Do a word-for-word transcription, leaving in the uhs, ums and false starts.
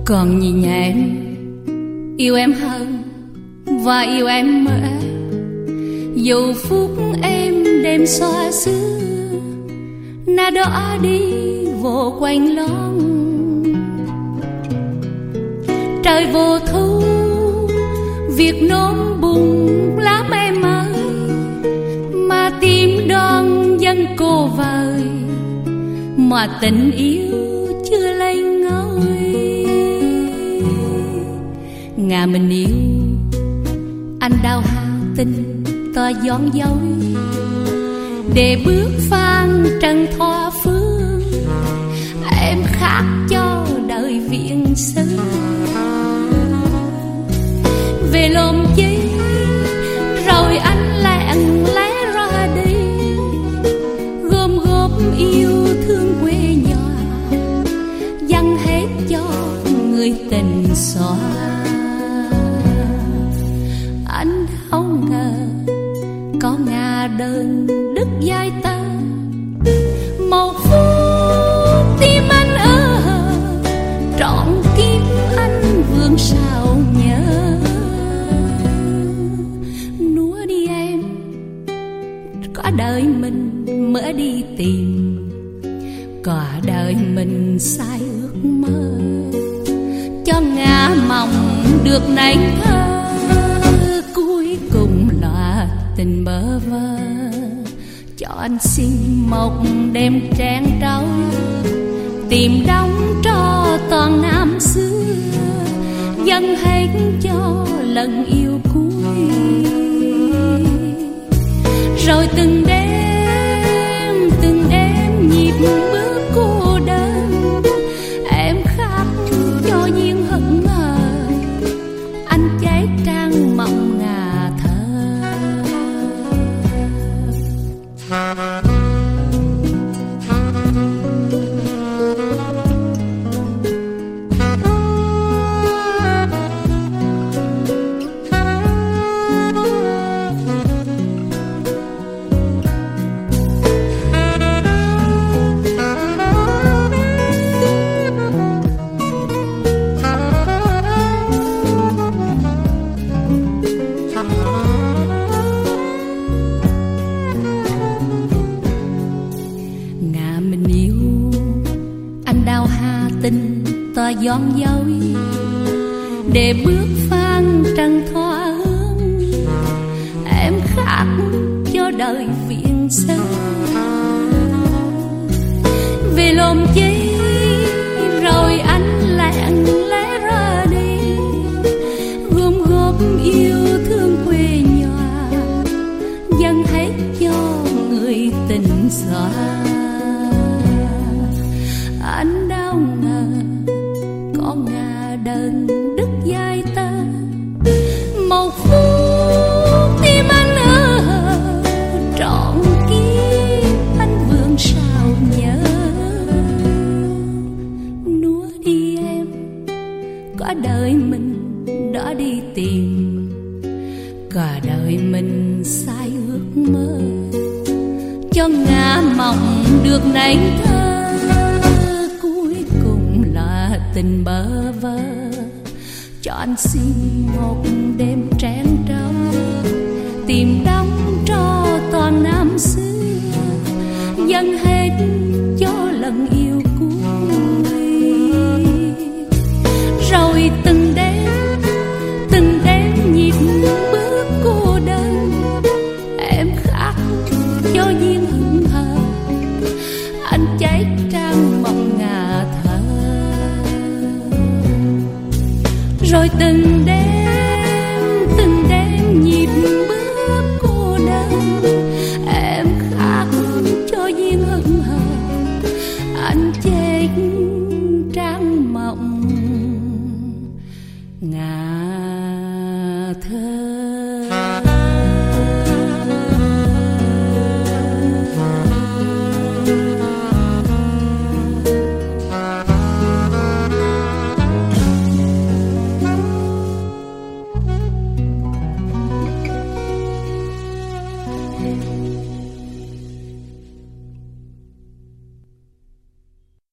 Còn nhìn nhà em, yêu em hơn và yêu em mơ. Dù phút em đêm xoa xưa, na đó đi vô quanh lon. Trời vô thu, việc nôn bùng lắm em ơi, mà tim đón dân cô vời, mà tình yêu chưa lên ngôi. Ngà mình yêu, anh đau hà tình to gión dối, để bước phan trần thoa phương. Em khác cho đời viện xứ, về lồm chi rồi anh lẹn lẽ ra đi, gom góp yêu thương quê nhà, dâng hết cho người tình xóa. Anh không ngờ có ngà đơn đứt dây ta, một phút tim anh ơ trọn kiếp anh vương sao nhớ. Núa đi em, có đời mình mới đi tìm, cả đời mình sai ước mơ, cho ngả mộng được nành thơ. Cuối cùng là tình bơ vơ, cho anh xin một đêm tràn trâu, tìm đóng cho toàn năm xưa, dâng hết cho lần yêu cuối. Rồi từng đêm từng đêm nhịp bước cô đơn, em khắc cho duyên hận hờ, anh cháy trang mộng ngà thơ. Tình to gión dối, để bước phan trần thoa hương. Em khác cho đời viện sơ, về lồm chi rồi anh lẹn lẽ ra đi, gom góp yêu thương quê nhà, dâng hết cho người tình xóa. Anh đau ngờ có ngà đơn đứt dây ta, một phút tim anh ơ trọn kiếp anh vương sao nhớ. Núa đi em, cả đời mình đã đi tìm, cả đời mình sai ước mơ, cho ngả mộng được nành thơ. Tình bơ vơ, cho anh xin một đêm tràn trâu, tìm đóng cho toàn năm xưa, dâng hết cho lần yêu cuối. Rồi từng đêm từng đêm nhịp bước cô đơn, em khác cho duyên hững hờ, anh cháy trang mộng ngà thơ. Rồi từng đêm